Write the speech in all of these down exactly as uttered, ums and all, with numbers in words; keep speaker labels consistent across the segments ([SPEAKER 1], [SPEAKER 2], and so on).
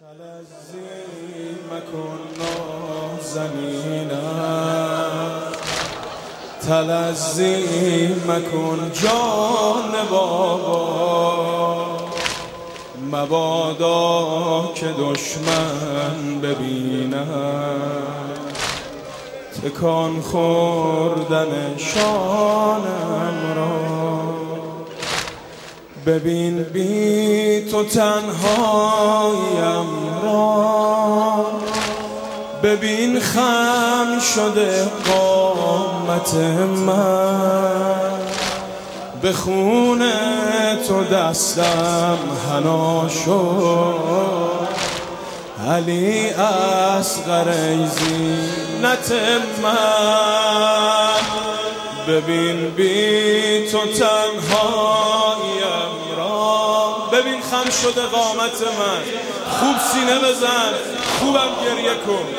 [SPEAKER 1] تلذی مکن نازنینم، تلذی مکن جان بابا، مبادا که دشمن ببینم تکان خوردن شانم را. ببین بی تو تنهایم را، ببین خم شده قامت من، به خون تو دستم حنا شد، علی اصغر ای زینت من. ببین بی تو تنهایم را، ببین خم شده قامت من، خوب سینه بزن، خوبم گریه کن.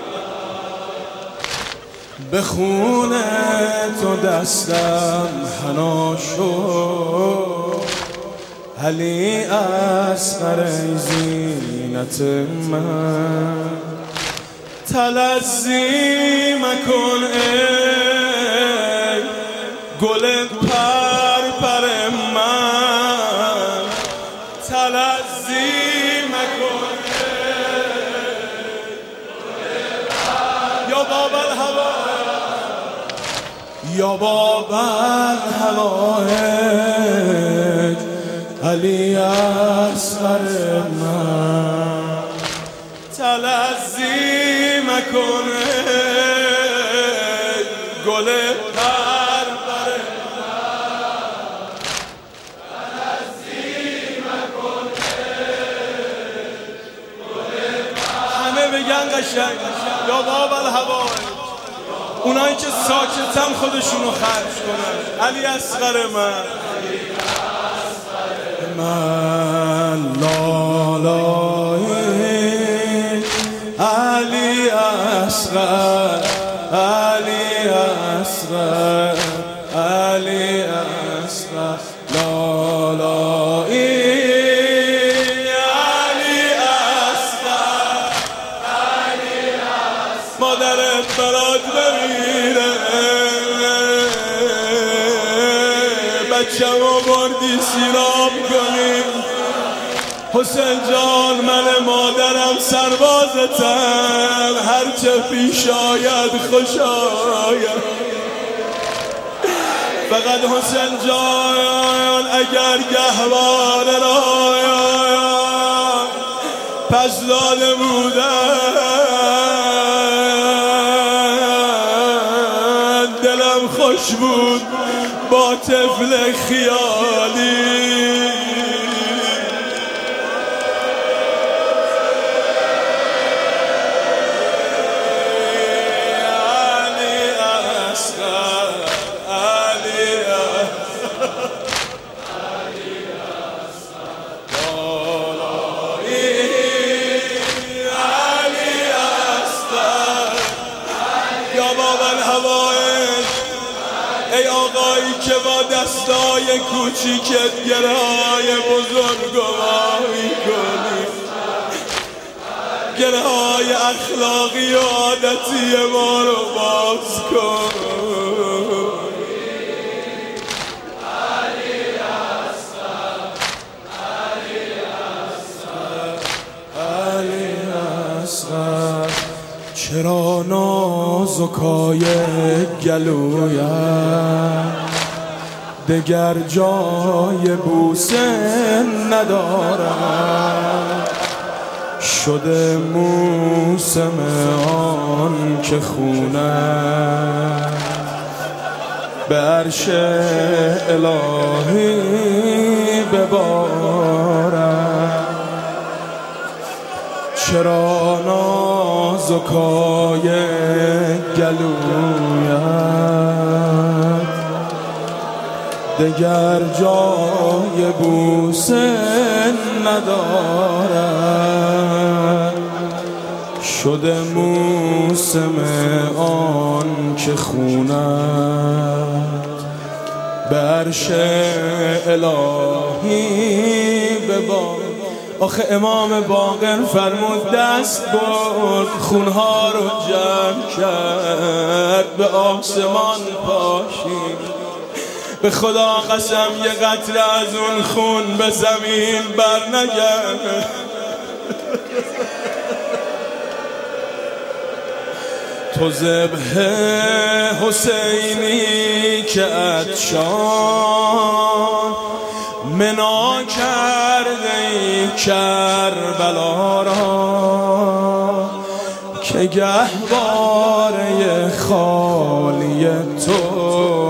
[SPEAKER 1] به خون تو دستم حنا شد، علی اصغر ای زینت من. تلذی مکن ای گل پر پر من، تلذی مکن یا باب الهوا، یا باب الهوا علی اصغر من. تلذی مکن گل پر پر من، تلذی مکن گل پر. همه بگن قشنگ یا باب الهوا، اونایی که ساکتم خودشونو خرج کنن. علی اصغر من، من لالای علی اصغر، علی اصغر، علی اصغر لالای علی اصغر، علی اصغر. مادرت برات بمیره، بچه‌مو بردی سیراب کنی. حسین جان من مادرم سربازتم، هرچه پیش آید خوش آید. فقط حسین جان اگر گهواره رایم پس داده بودن، دلم خوش بود با طفل خیالی. ای آقایی که با دستای کوچیکت گره‌های بزرگواری کنی، گره‌های اخلاقی و عادتی ما رو باز کن. علی اصغر، علی اصغر، علی اصغر. چرا نازکای گلویم دگر جای بوسه ندارم، شده موسم آن که خونم به عرش الهی ببارم. چرا نازکای گلویم دگر جای بوسه ندارد، شده موسم آن که خونت به عرش الهی ببارد. آخه امام باقر فرمود دست برد خونها رو جمع کرد به آسمان پاشید. به خدا قسم یه قطره از اون خون به زمین بر نگرد. تو ذبح حسینی که عطشان منا کرده ای کربلا را، که گهواره خالی تو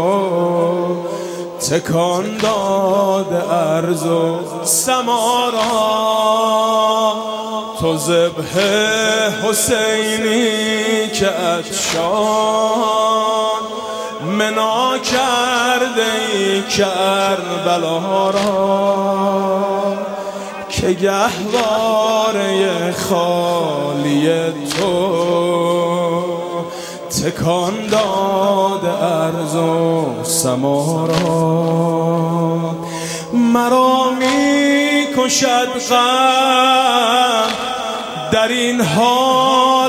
[SPEAKER 1] تکان داده ارض و سما را. تو ذبح حسینی که عطشان منا کرده ای کربلا را، که گهواره خالی تو تکان داده ارض و سما را. مرا می کشد غم در این حال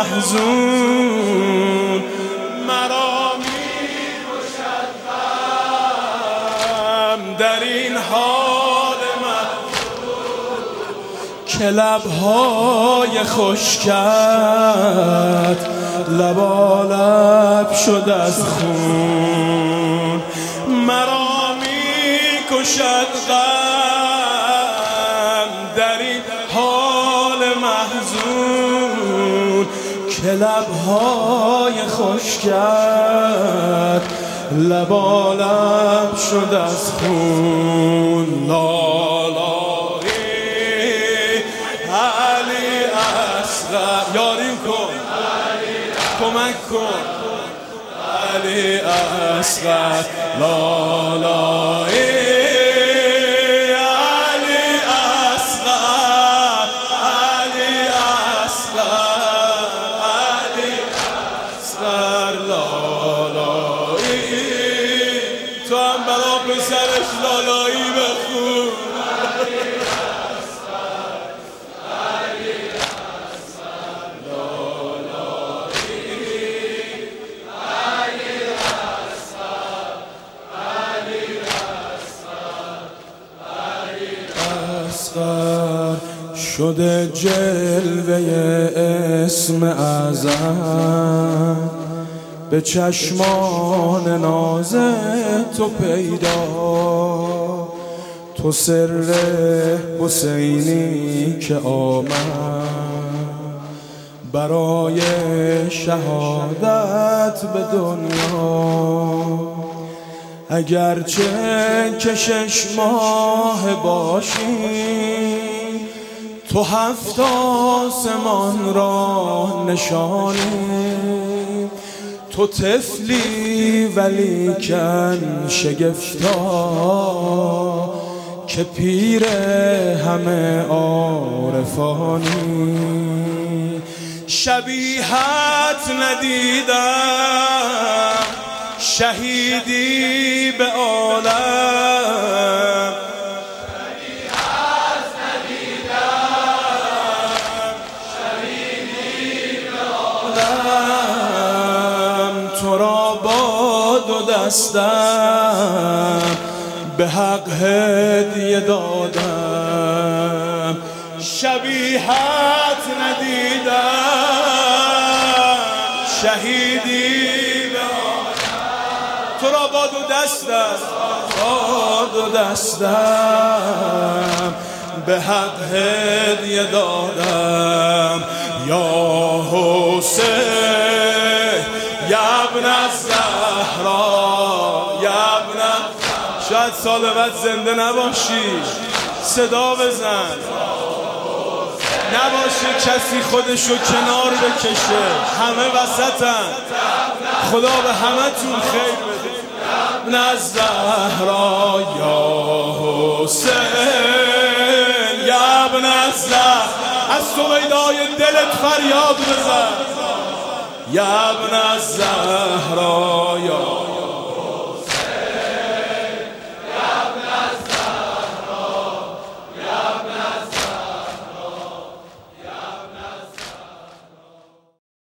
[SPEAKER 1] محزون، مرا می کشد غم در این حال محزون، که لبهای خشکت لبالب شد از خون. مرا می کشد غم در این حال محزون، که لبهای خشکت لبالب شد از خون. لالایی علی اصغر یاریم کن، کمک کن علی اصغر. لالایی علی اصغر، علی اصغر، علی اصغر. لالایی تو هم برا پسرش لالایی بخون. شده جلوه اسم اعظم به چشمان ناز تو پیدا. تو سر حسینی که آمد برای شهادت به دنیا، اگرچه کشش ماه باشی تو هفت آسمان را نشانی. تو طفلی ولیکن شگفتا که پیر همه عارفانی. شبیهت ندیدم شهیدی به عالم، شبیهت ندیدم شهیدی به عالم. تو را با دو دستم به حق هدیه دادم. شبیهت ندیدم شهیدی به عالم. تو را با دو دستم با دو دستم به حق هدیه دادم. یا حسین یا ابن الزهرا یا ابن. شاید سال بعد زنده نباشی، صدا بزن. نباشه کسی خودشو کنار بکشه، همه وسطن. خدا به همه تون خیر بده. ابن الزهرا یا حسین یا ابن الزهرا، از سویدای دلت فریاد بزن. یا ابن الزهرا یا